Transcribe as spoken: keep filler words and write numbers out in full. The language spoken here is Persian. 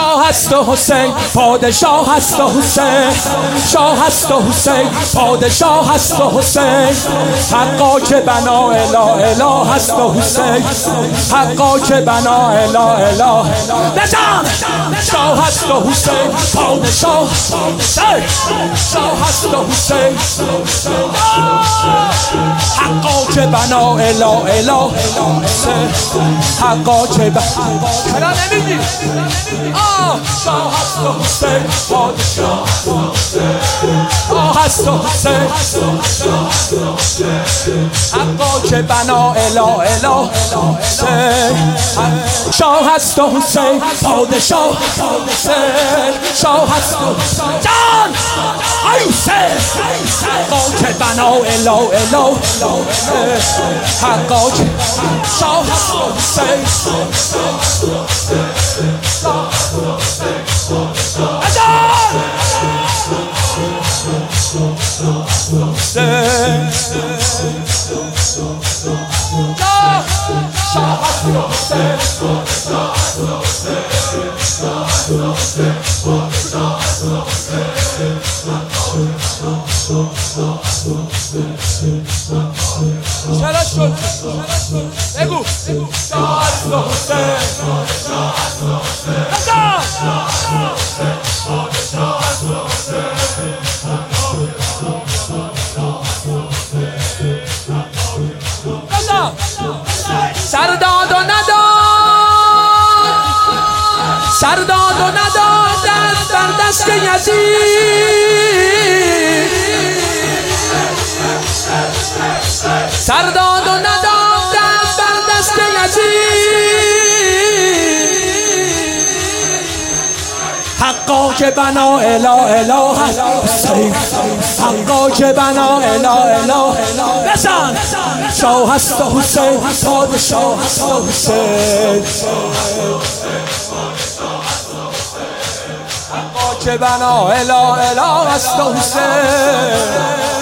شاه هست و حسین پادشاه هست و حسین شاه هست و حسین پادشاه هست و حسین حقا که بنا اله اله هست و حسین حقا که بنا اله اله بزن شاه هست و حسین پادشاه شاه هست و حسین حقا که بنا اله اله حقا که بنا کرا نمیگی آه شاه هست و حسین پادشاه شاه هست و حسین حقا که بنا اله اله شاه هست و حسین پادشاه شاه هست و جان حسین حقا که بنا اله اله حقا که شاه هست و حسین چرا شد بگو شاه هست و حسین سرداد و نداد سرداد و نداد دست بر دست یزید سرداد و نداد دست بر دست یزید حقا که بنا اله اله حسین حقا که بنا اله اله بزن شاه هست و حسین پادشاه هست و حسین حقا که بنا اله اله هست و حسین